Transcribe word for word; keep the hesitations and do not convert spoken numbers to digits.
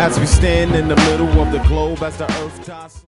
As we stand in the middle of the globe, as the earth tosses.